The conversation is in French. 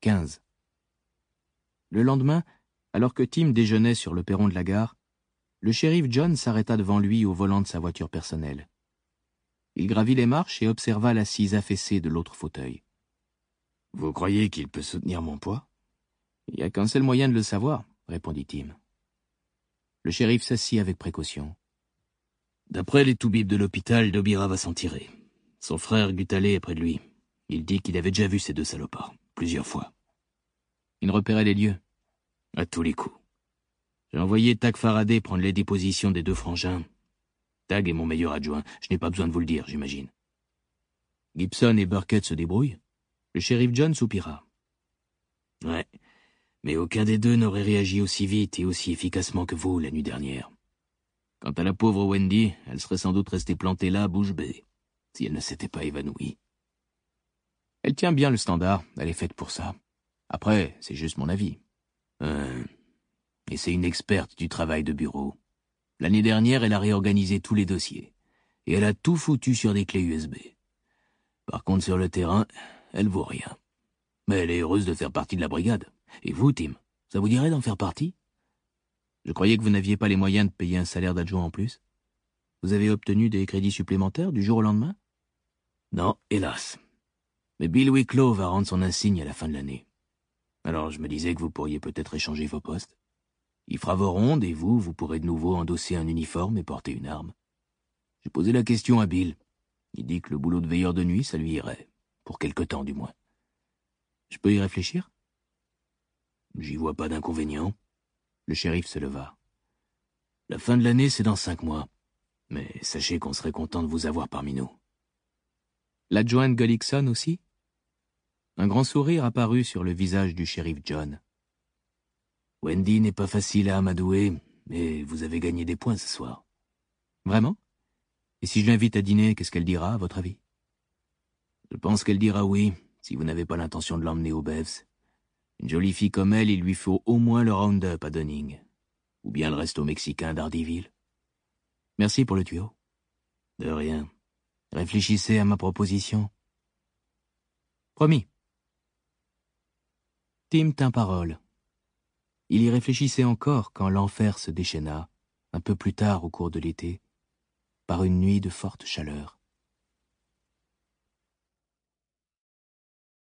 15. Le lendemain, alors que Tim déjeunait sur le perron de la gare, le shérif John s'arrêta devant lui au volant de sa voiture personnelle. Il gravit les marches et observa l'assise affaissée de l'autre fauteuil. « Vous croyez qu'il peut soutenir mon poids ?»« Il n'y a qu'un seul moyen de le savoir, » répondit Tim. Le shérif s'assit avec précaution. « D'après les toubibs de l'hôpital, Dobira va s'en tirer. Son frère Gutalé est près de lui. Il dit qu'il avait déjà vu ces deux salopards, plusieurs fois. » « Il repérait les lieux ?»« À tous les coups. J'ai envoyé Tag Faraday prendre les dépositions des deux frangins. Tag est mon meilleur adjoint, je n'ai pas besoin de vous le dire, j'imagine. » « Gibson et Burkett se débrouillent ?» Le shérif John soupira. « Ouais, mais aucun des deux n'aurait réagi aussi vite et aussi efficacement que vous la nuit dernière. Quant à la pauvre Wendy, elle serait sans doute restée plantée là, bouche bée, si elle ne s'était pas évanouie. » « Elle tient bien le standard, elle est faite pour ça. Après, c'est juste mon avis. » Et c'est une experte du travail de bureau. L'année dernière, elle a réorganisé tous les dossiers. Et elle a tout foutu sur des clés USB. Par contre, sur le terrain, elle vaut rien. Mais elle est heureuse de faire partie de la brigade. Et vous, Tim, ça vous dirait d'en faire partie ? Je croyais que vous n'aviez pas les moyens de payer un salaire d'adjoint en plus. Vous avez obtenu des crédits supplémentaires du jour au lendemain ? Non, hélas. Mais Bill Wicklow va rendre son insigne à la fin de l'année. Alors je me disais que vous pourriez peut-être échanger vos postes. Il fera vos rondes et vous pourrez de nouveau endosser un uniforme et porter une arme. J'ai posé la question à Bill. Il dit que le boulot de veilleur de nuit, ça lui irait. Pour quelque temps, du moins. Je peux y réfléchir ? J'y vois pas d'inconvénient. Le shérif se leva. La fin de l'année, c'est dans 5 mois. Mais sachez qu'on serait content de vous avoir parmi nous. L'adjointe Gullickson aussi ? Un grand sourire apparut sur le visage du shérif John. Wendy n'est pas facile à amadouer, mais vous avez gagné des points ce soir. Vraiment ? Et si je l'invite à dîner, qu'est-ce qu'elle dira, à votre avis ? Je pense qu'elle dira oui, si vous n'avez pas l'intention de l'emmener au Bevs. Une jolie fille comme elle, il lui faut au moins le round-up à Dunning. Ou bien le resto mexicain d'Hardyville. Merci pour le tuyau. De rien. Réfléchissez à ma proposition. Promis. Tim tint parole. Il y réfléchissait encore quand l'enfer se déchaîna, un peu plus tard au cours de l'été, par une nuit de forte chaleur.